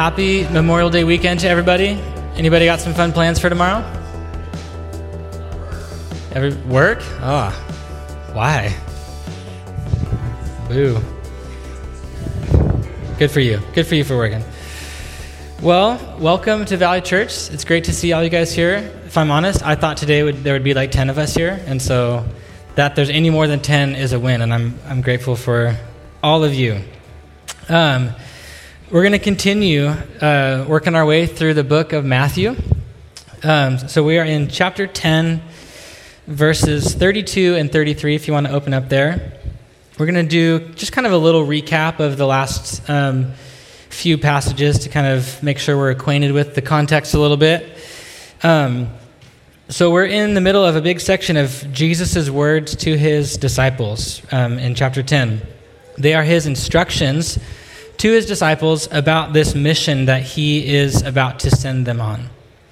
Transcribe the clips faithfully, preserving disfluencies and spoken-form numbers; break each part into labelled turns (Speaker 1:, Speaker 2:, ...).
Speaker 1: happy Memorial Day weekend to everybody. Anybody got some fun plans for tomorrow? Every work? Oh, why? Boo. Good for you. Good for you for working. Well, welcome to Valley Church. It's great to see all you guys here. If I'm honest, I thought today would there would be like ten of us here, and so that there's any more than ten is a win, and I'm I'm grateful for all of you. Um, we're going to continue uh, working our way through the book of Matthew. Um, so we are in chapter ten, verses thirty-two and thirty-three, if you want to open up there. We're going to do just kind of a little recap of the last um, few passages to kind of make sure we're acquainted with the context a little bit. Um, so we're in the middle of a big section of Jesus' words to his disciples um, in chapter ten. They are his instructions to his disciples about this mission that he is about to send them on.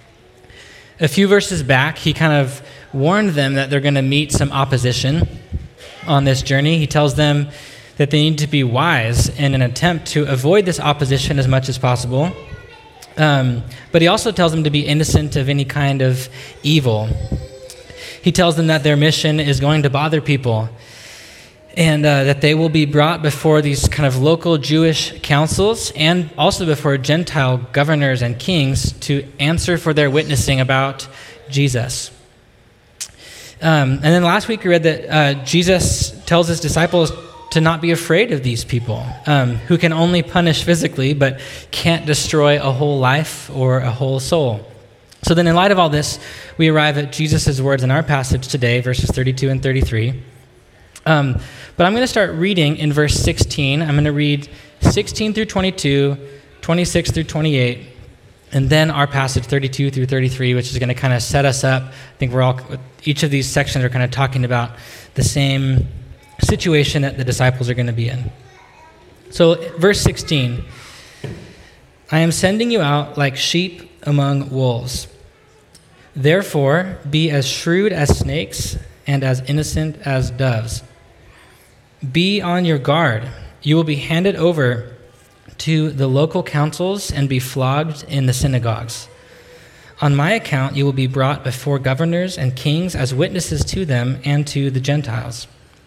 Speaker 1: A few verses back, he kind of warned them that they're going to meet some opposition on this journey. He tells them that they need to be wise in an attempt to avoid this opposition as much as possible. Um, but he also tells them to be innocent of any kind of evil. He tells them that their mission is going to bother people, and uh, that they will be brought before these kind of local Jewish councils and also before Gentile governors and kings to answer for their witnessing about Jesus. Um, and then last week we read that uh, Jesus tells his disciples to not be afraid of these people um, who can only punish physically but can't destroy a whole life or a whole soul. So then in light of all this, we arrive at Jesus' words in our passage today, verses thirty-two and thirty-three. Um, but I'm going to start reading in verse sixteen. I'm going to read sixteen through twenty-two, twenty-six through twenty-eight, and then our passage thirty-two through thirty-three, which is going to kind of set us up. I think we're all, each of these sections are kind of talking about the same situation that the disciples are going to be in. So verse sixteen, I am sending you out like sheep among wolves. Therefore, be as shrewd as snakes and as innocent as doves. Be on your guard. You will be handed over to the local councils and be flogged in the synagogues. On my account, you will be brought before governors and kings as witnesses to them and to the Gentiles.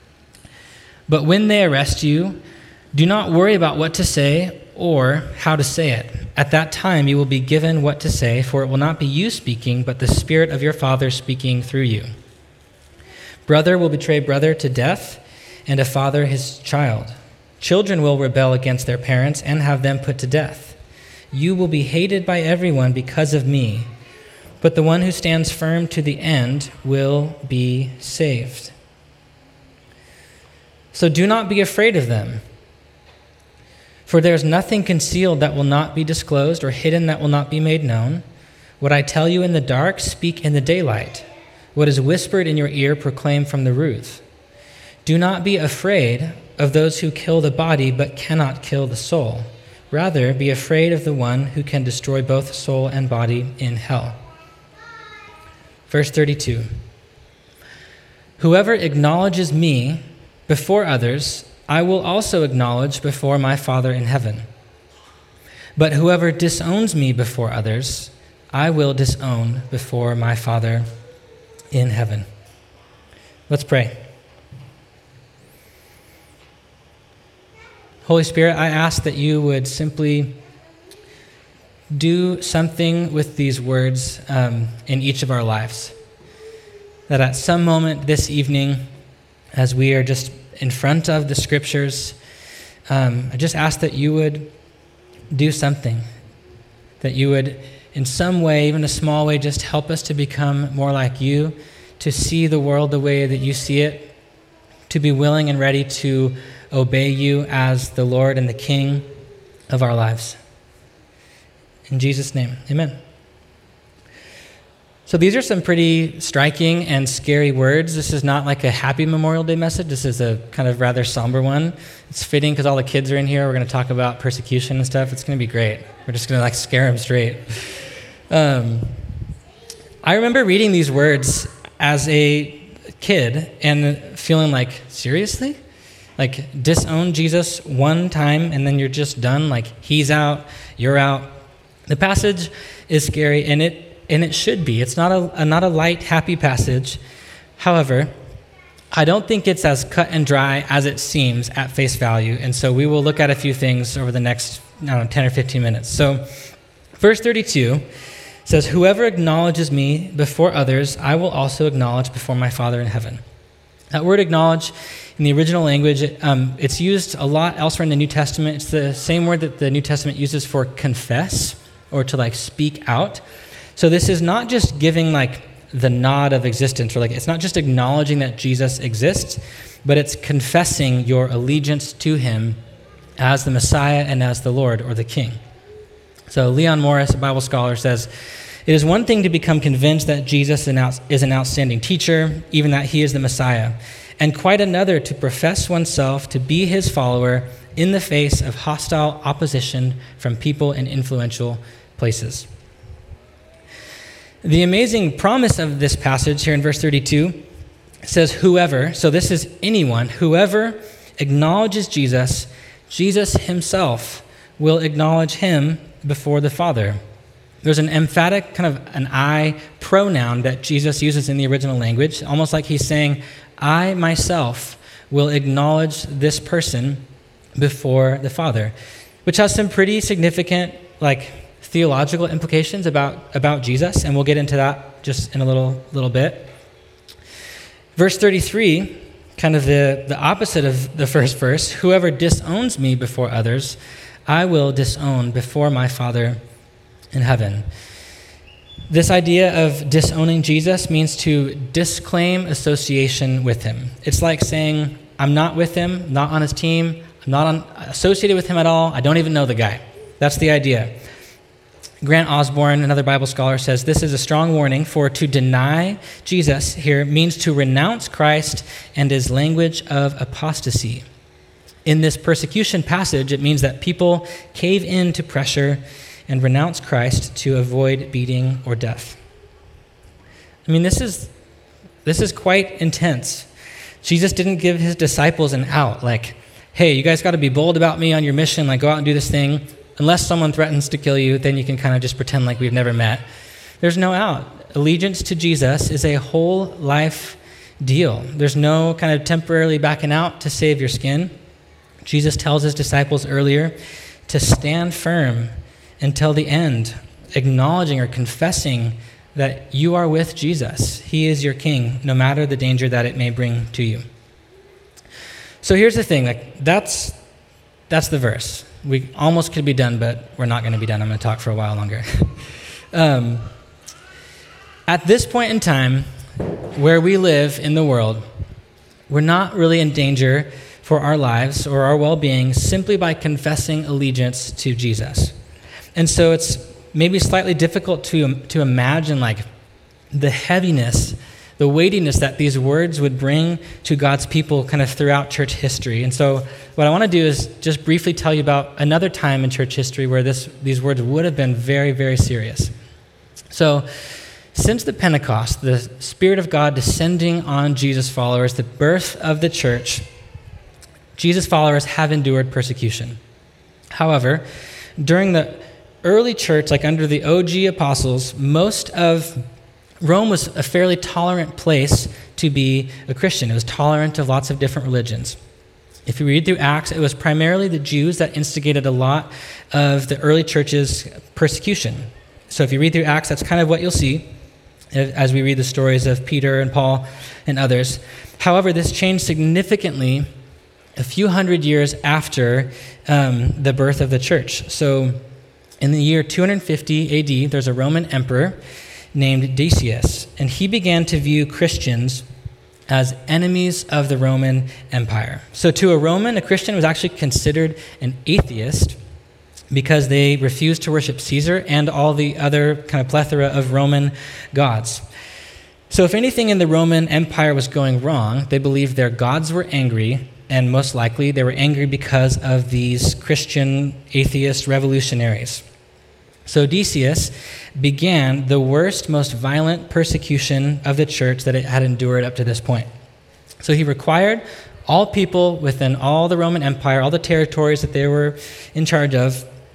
Speaker 1: But when they arrest you, do not worry about what to say or how to say it. At that time, you will be given what to say, for it will not be you speaking, but the Spirit of your Father speaking through you. Brother will betray brother to death, and a father his child. Children will rebel against their parents and have them put to death. You will be hated by everyone because of me, but the one who stands firm to the end will be saved. So do not be afraid of them, for there is nothing concealed that will not be disclosed or hidden that will not be made known. What I tell you in the dark, speak in the daylight. What is whispered in your ear, proclaim from the roof. Do not be afraid of those who kill the body but cannot kill the soul. Rather, be afraid of the one who can destroy both soul and body in hell. Verse thirty-two. Whoever acknowledges me before others, I will also acknowledge before my Father in heaven. But whoever disowns me before others, I will disown before my Father in heaven. Let's pray. Holy Spirit, I ask that you would simply do something with these words um, in each of our lives. That at some moment this evening, as we are just in front of the scriptures, um, I just ask that you would do something. That you would, in some way, even a small way, just help us to become more like you, to see the world the way that you see it, to be willing and ready to obey you as the Lord and the King of our lives. In Jesus' name, amen. So these are some pretty striking and scary words. This is not like a happy Memorial Day message. This is a kind of rather somber one. It's fitting because all the kids are in here. We're going to talk about persecution and stuff. It's going to be great. We're just going to like scare them straight. Um, I remember reading these words as a kid and feeling like, seriously? Like, disown Jesus one time and then you're just done? Like, he's out, you're out, The passage is scary, and it and it should be. It's not a, a not a light, happy passage. However, I don't think it's as cut and dry as it seems at face value, and so we will look at a few things over the next, I don't know, ten or fifteen minutes. So, verse thirty-two says, "Whoever acknowledges me before others, I will also acknowledge before my Father in heaven." That word "acknowledge" in the original language, um, it's used a lot elsewhere in the New Testament. It's the same word that the New Testament uses for confess or to like speak out. So this is not just giving like the nod of existence, or like it's not just acknowledging that Jesus exists, but it's confessing your allegiance to him as the Messiah and as the Lord or the King. So Leon Morris, a Bible scholar, says, "It is one thing to become convinced that Jesus is an outstanding teacher, even that he is the Messiah, and quite another to profess oneself to be his follower in the face of hostile opposition from people in influential places." The amazing promise of this passage here in verse thirty-two says, "Whoever," so this is anyone, "whoever acknowledges Jesus, Jesus himself will acknowledge him before the Father." There's an emphatic kind of an I pronoun that Jesus uses in the original language, almost like he's saying, I myself will acknowledge this person before the Father, which has some pretty significant like theological implications about, about Jesus, and we'll get into that just in a little little bit. Verse thirty-three, kind of the, the opposite of the first verse, "Whoever disowns me before others, I will disown before my Father in heaven." This idea of disowning Jesus means to disclaim association with him. It's like saying, I'm not with him, not on his team, I'm not on, associated with him at all, I don't even know the guy. That's the idea. Grant Osborne, another Bible scholar, says this is a strong warning, for to deny Jesus here means to renounce Christ and his language of apostasy. In this persecution passage, it means that people cave in to pressure and renounce Christ to avoid beating or death. I mean, this is this is quite intense. Jesus didn't give his disciples an out, like, hey, you guys got to be bold about me on your mission, like go out and do this thing. Unless someone threatens to kill you, then you can kind of just pretend like we've never met. There's no out. Allegiance to Jesus is a whole life deal. There's no kind of temporarily backing out to save your skin. Jesus tells his disciples earlier to stand firm until the end, acknowledging or confessing that you are with Jesus. He is your King, no matter the danger that it may bring to you. So here's the thing, like that's that's the verse. We almost could be done, but we're not going to be done. I'm going to talk for a while longer. um, at this point in time, where we live in the world, we're not really in danger for our lives or our well-being simply by confessing allegiance to Jesus. And so it's maybe slightly difficult to, to imagine like the heaviness, the weightiness that these words would bring to God's people kind of throughout church history. And so what I want to do is just briefly tell you about another time in church history where this these words would have been very, very serious. So since the Pentecost, the Spirit of God descending on Jesus followers, the birth of the church, Jesus followers have endured persecution. However, during the early church, like under the O G apostles, most of Rome was a fairly tolerant place to be a Christian. It was tolerant of lots of different religions. If you read through Acts, it was primarily the Jews that instigated a lot of the early church's persecution. So if you read through Acts, that's kind of what you'll see as we read the stories of Peter and Paul and others. However, this changed significantly a few hundred years after um, the birth of the church. So in the year two hundred fifty A D, there's a Roman emperor named Decius, and he began to view Christians as enemies of the Roman Empire. So to a Roman, a Christian was actually considered an atheist because they refused to worship Caesar and all the other kind of plethora of Roman gods. So if anything in the Roman Empire was going wrong, they believed their gods were angry, and most likely they were angry because of these Christian atheist revolutionaries. So Decius began the worst, most violent persecution of the church that it had endured up to this point. So he required all people within all the Roman Empire, all the territories that they were in charge of,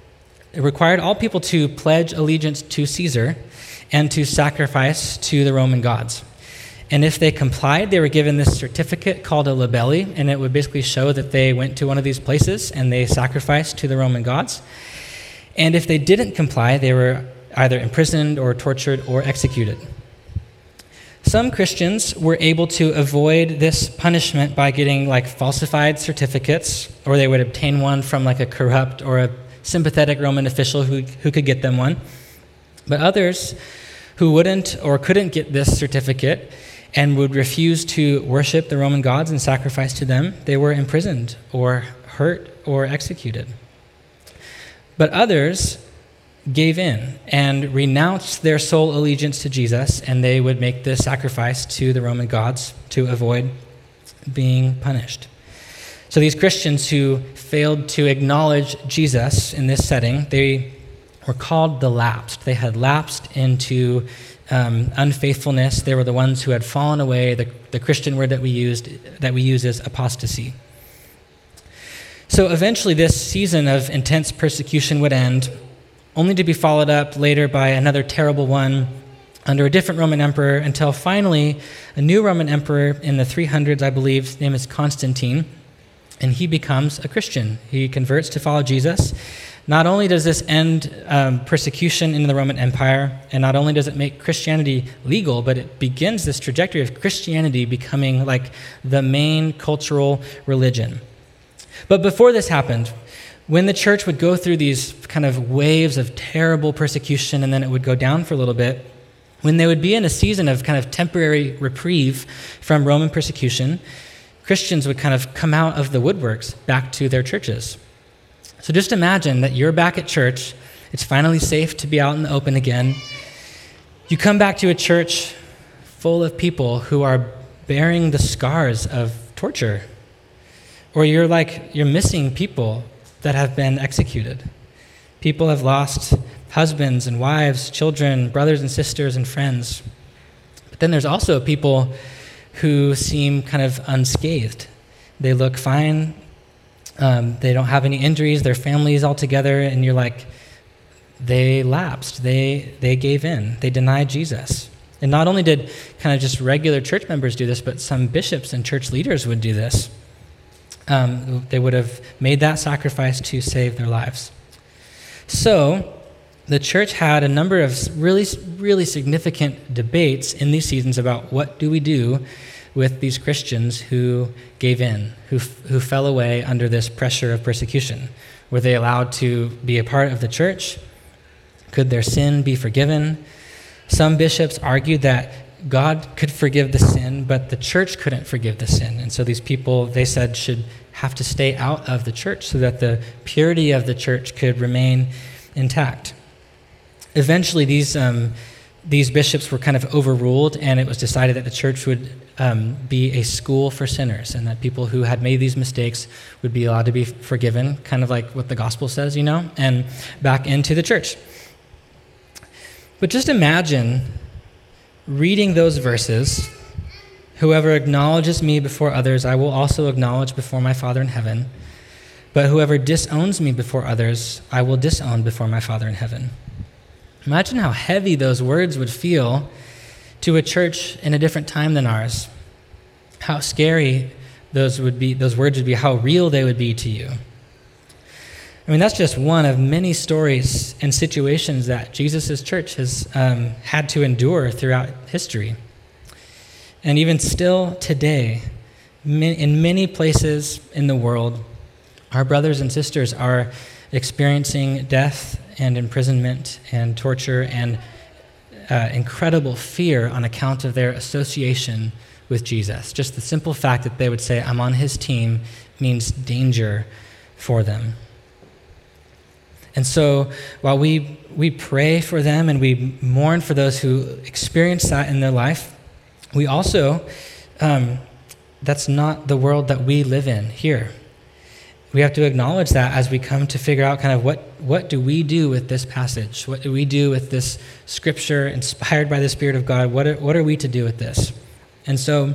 Speaker 1: It required all people to pledge allegiance to Caesar and to sacrifice to the Roman gods. And if they complied, they were given this certificate called a libelli, and it would basically show that they went to one of these places and they sacrificed to the Roman gods. And if they didn't comply, they were either imprisoned or tortured or executed. Some Christians were able to avoid this punishment by getting like falsified certificates, or they would obtain one from like a corrupt or a sympathetic Roman official who, who could get them one. But others who wouldn't or couldn't get this certificate and would refuse to worship the Roman gods and sacrifice to them, they were imprisoned or hurt or executed. But others gave in and renounced their sole allegiance to Jesus, and they would make the sacrifice to the Roman gods to avoid being punished. So these Christians who failed to acknowledge Jesus in this setting, they were called the lapsed. They had lapsed into um, unfaithfulness. They were the ones who had fallen away. The, the Christian word that we used that we use is apostasy. So eventually this season of intense persecution would end, only to be followed up later by another terrible one under a different Roman emperor, until finally a new Roman emperor in the three hundreds, I believe, his name is Constantine, and he becomes a Christian. He converts to follow Jesus. Not only does this end um, persecution in the Roman Empire, and not only does it make Christianity legal, but it begins this trajectory of Christianity becoming like the main cultural religion. But before this happened, when the church would go through these kind of waves of terrible persecution and then it would go down for a little bit, when they would be in a season of kind of temporary reprieve from Roman persecution, Christians would kind of come out of the woodworks back to their churches. So just imagine that you're back at church. It's finally safe to be out in the open again. You come back to a church full of people who are bearing the scars of torture. Or you're like, you're missing people that have been executed. People have lost husbands and wives, children, brothers and sisters and friends. But then there's also people who seem kind of unscathed. They look fine. Um, they don't have any injuries. Their families all together, and you're like, they lapsed. They they gave in. They denied Jesus. And not only did kind of just regular church members do this, but some bishops and church leaders would do this. Um, they would have made that sacrifice to save their lives. So the church had a number of really, really significant debates in these seasons about what do we do with these Christians who gave in, who who fell away under this pressure of persecution. Were they allowed to be a part of the church? Could their sin be forgiven? Some bishops argued that God could forgive the sin, but the church couldn't forgive the sin. And so these people, they said, should have to stay out of the church so that the purity of the church could remain intact. Eventually, these um, these bishops were kind of overruled, and it was decided that the church would um, be a school for sinners, and that people who had made these mistakes would be allowed to be forgiven, kind of like what the gospel says, you know, and back into the church. But just imagine reading those verses, whoever acknowledges me before others, I will also acknowledge before my Father in heaven. But whoever disowns me before others, I will disown before my Father in heaven. Imagine how heavy those words would feel to a church in a different time than ours. How scary those would be, those words would be, how real they would be to you. I mean, that's just one of many stories and situations that Jesus' church has um, had to endure throughout history. And even still today, in many places in the world, our brothers and sisters are experiencing death and imprisonment and torture and uh, incredible fear on account of their association with Jesus. Just the simple fact that they would say, I'm on his team, means danger for them. And so while we we pray for them and we mourn for those who experience that in their life, we also, um, that's not the world that we live in here. We have to acknowledge that as we come to figure out kind of what, what do we do with this passage? What do we do with this scripture inspired by the Spirit of God? What are, what are we to do with this? And so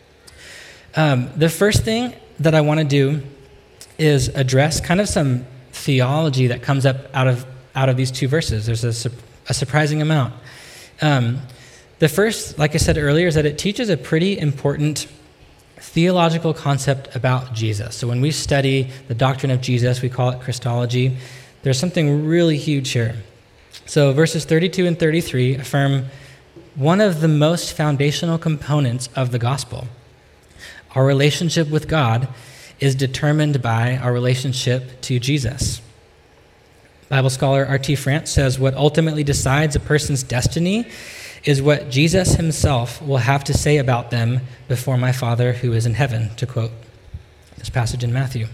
Speaker 1: um, the first thing that I want to do is address kind of some theology that comes up out of out of these two verses. There's a, su- a surprising amount. Um, the first, like I said earlier, is that it teaches a pretty important theological concept about Jesus. So when we study the doctrine of Jesus, we call it Christology. There's something really huge here. So verses thirty-two and thirty-three affirm one of the most foundational components of the gospel. Our relationship with God is determined by our relationship to Jesus. Bible scholar R T France says what ultimately decides a person's destiny is what Jesus himself will have to say about them before my Father who is in heaven, to quote this passage in Matthew.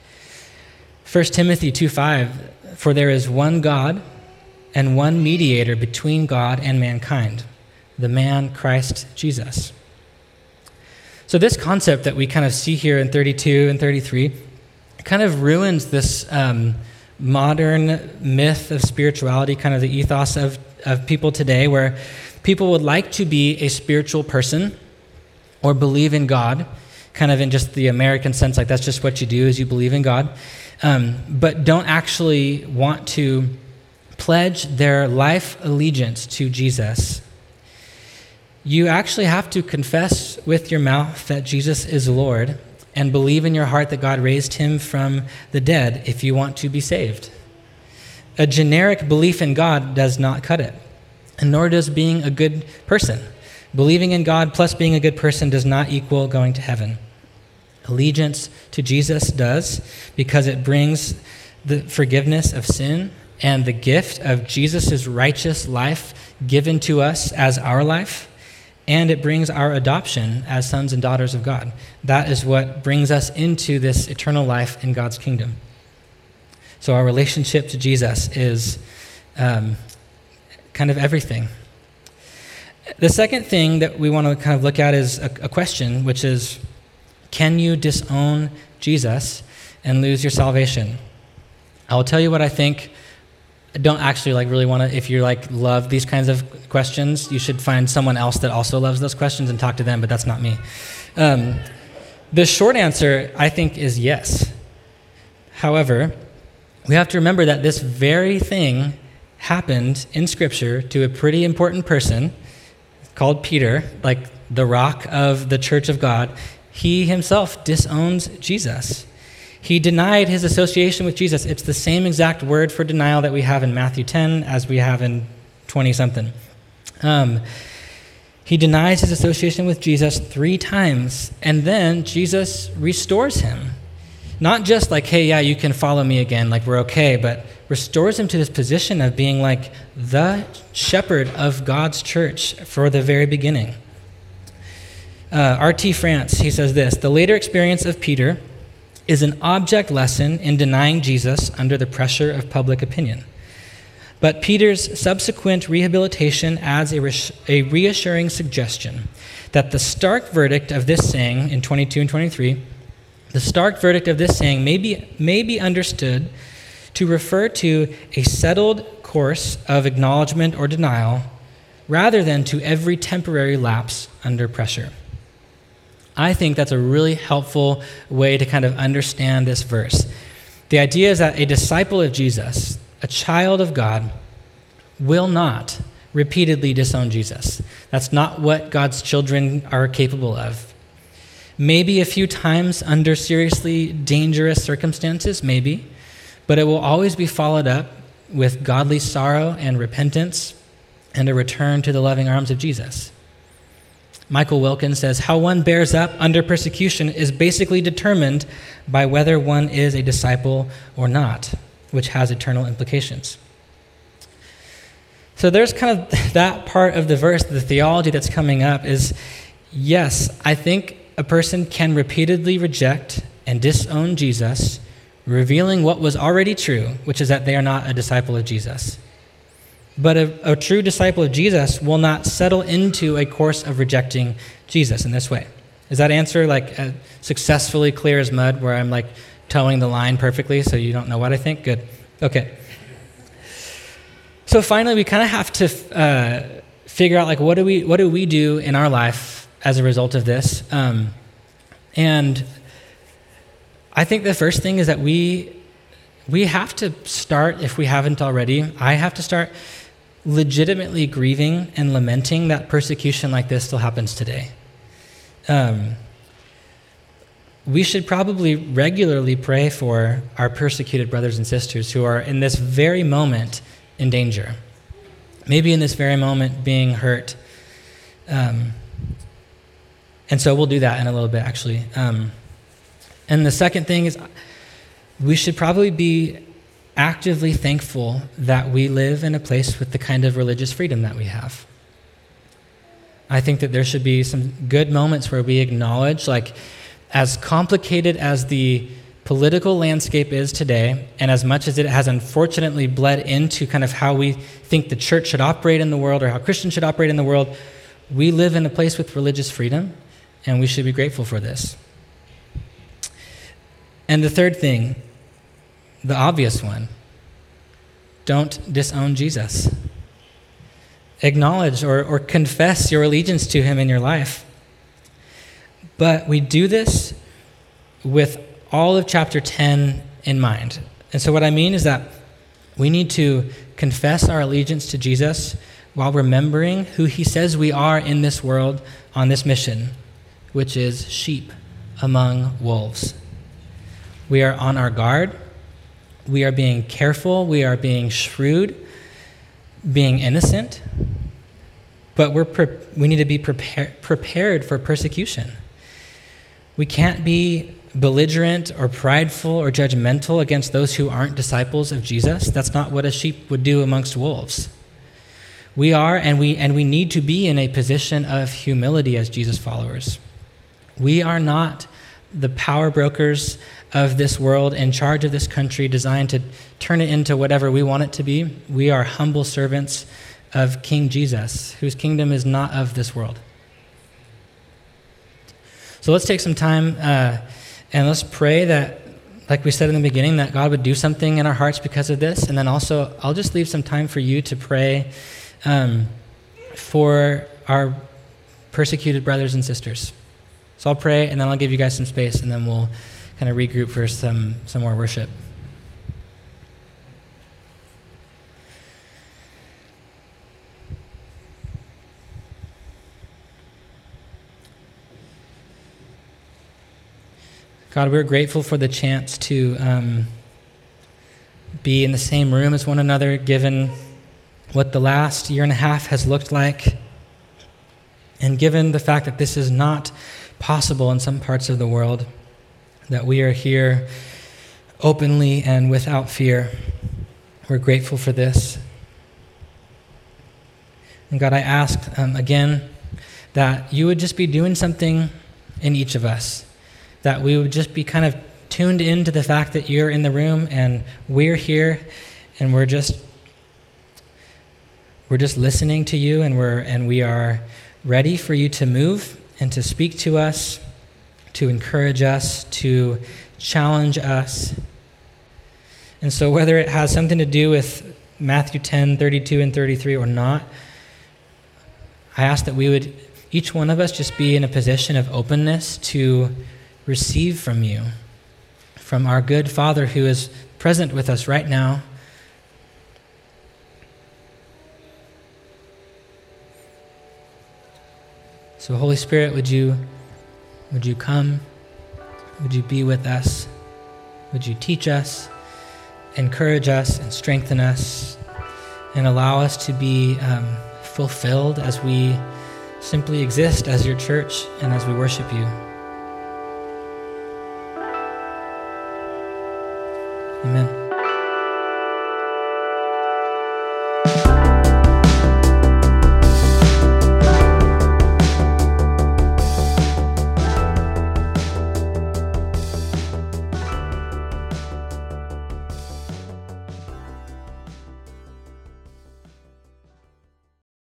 Speaker 1: First Timothy two five, for there is one God and one mediator between God and mankind, the man Christ Jesus. So this concept that we kind of see here in thirty-two and thirty-three kind of ruins this um, modern myth of spirituality, kind of the ethos of, of people today, where people would like to be a spiritual person or believe in God, kind of in just the American sense, like that's just what you do is you believe in God, um, but don't actually want to pledge their life allegiance to Jesus. You actually have to confess with your mouth that Jesus is Lord and believe in your heart that God raised him from the dead if you want to be saved. A generic belief in God does not cut it, and nor does being a good person. Believing in God plus being a good person does not equal going to heaven. Allegiance to Jesus does, because it brings the forgiveness of sin and the gift of Jesus' righteous life given to us as our life, and it brings our adoption as sons and daughters of God. That is what brings us into this eternal life in God's kingdom. So our relationship to Jesus is um, kind of everything. The second thing that we want to kind of look at is a, a question, which is, can you disown Jesus and lose your salvation? I will tell you what I think. I don't actually like really want to, if you like love these kinds of questions, you should find someone else that also loves those questions and talk to them, but that's not me. Um, the short answer, I think, is yes. However, we have to remember that this very thing happened in Scripture to a pretty important person called Peter, like the rock of the church of God. He himself disowns Jesus. He denied his association with Jesus. It's the same exact word for denial that we have in Matthew ten as we have in twenty-something. Um, he denies his association with Jesus three times, and then Jesus restores him. Not just like, hey, yeah, you can follow me again, like we're okay, but restores him to this position of being like the shepherd of God's church for the very beginning. Uh, R T France, he says this, the later experience of Peter is an object lesson in denying Jesus under the pressure of public opinion. But Peter's subsequent rehabilitation adds a, res- a reassuring suggestion that the stark verdict of this saying in twenty-two and twenty-three, the stark verdict of this saying may be, may be understood to refer to a settled course of acknowledgement or denial rather than to every temporary lapse under pressure. I think that's a really helpful way to kind of understand this verse. The idea is that a disciple of Jesus, a child of God, will not repeatedly disown Jesus. That's not what God's children are capable of. Maybe a few times under seriously dangerous circumstances, maybe, but it will always be followed up with godly sorrow and repentance and a return to the loving arms of Jesus. Michael Wilkins says, how one bears up under persecution is basically determined by whether one is a disciple or not, which has eternal implications. So there's kind of that part of the verse, the theology that's coming up is, yes, I think a person can repeatedly reject and disown Jesus, revealing what was already true, which is that they are not a disciple of Jesus. But a, a true disciple of Jesus will not settle into a course of rejecting Jesus in this way. Is that answer like uh, successfully clear as mud, where I'm like towing the line perfectly so you don't know what I think? Good. Okay. So finally, we kind of have to uh, figure out like what do we what do we do in our life as a result of this? Um, and I think the first thing is that we we have to start, if we haven't already, I have to start legitimately grieving and lamenting that persecution like this still happens today. Um, we should probably regularly pray for our persecuted brothers and sisters who are in this very moment in danger, maybe in this very moment being hurt. Um, and so we'll do that in a little bit, actually. Um, and the second thing is we should probably be actively thankful that we live in a place with the kind of religious freedom that we have. I think that there should be some good moments where we acknowledge, like, as complicated as the political landscape is today, and as much as it has unfortunately bled into kind of how we think the church should operate in the world or how Christians should operate in the world, we live in a place with religious freedom, and we should be grateful for this. And the third thing, the obvious one, don't disown Jesus. Acknowledge or, or confess your allegiance to him in your life. But we do this with all of chapter ten in mind. And so what I mean is that we need to confess our allegiance to Jesus while remembering who he says we are in this world on this mission, which is sheep among wolves. We are on our guard. We are being careful. We are being shrewd, being innocent. But we're pre- we need to be prepare- prepared for persecution. We can't be belligerent or prideful or judgmental against those who aren't disciples of Jesus. That's not what a sheep would do amongst wolves. We are, and we and we need to be in a position of humility as Jesus followers. We are not the power brokers of this world in charge of this country, designed to turn it into whatever we want it to be. We are humble servants of King Jesus, whose kingdom is not of this world. So let's take some time uh, and let's pray that, like we said in the beginning, that God would do something in our hearts because of this. And then also, I'll just leave some time for you to pray um, for our persecuted brothers and sisters. So I'll pray, and then I'll give you guys some space, and then we'll kind of regroup for some, some more worship. God, we're grateful for the chance to um, be in the same room as one another, given what the last year and a half has looked like, and given the fact that this is not possible in some parts of the world, that we are here openly and without fear. We're grateful for this. And God, I ask um, again that you would just be doing something in each of us, that we would just be kind of tuned into the fact that you're in the room and we're here, and we're just we're just listening to you, and we're and we are ready for you to move and to speak to us, to encourage us, to challenge us. And so whether it has something to do with Matthew ten, thirty-two and thirty-three or not, I ask that we would, each one of us, just be in a position of openness to receive from you, from our good Father who is present with us right now. So Holy Spirit, would you would you come? Would you be with us? Would you teach us, encourage us, and strengthen us, and allow us to be um, fulfilled as we simply exist as your church and as we worship you. Amen.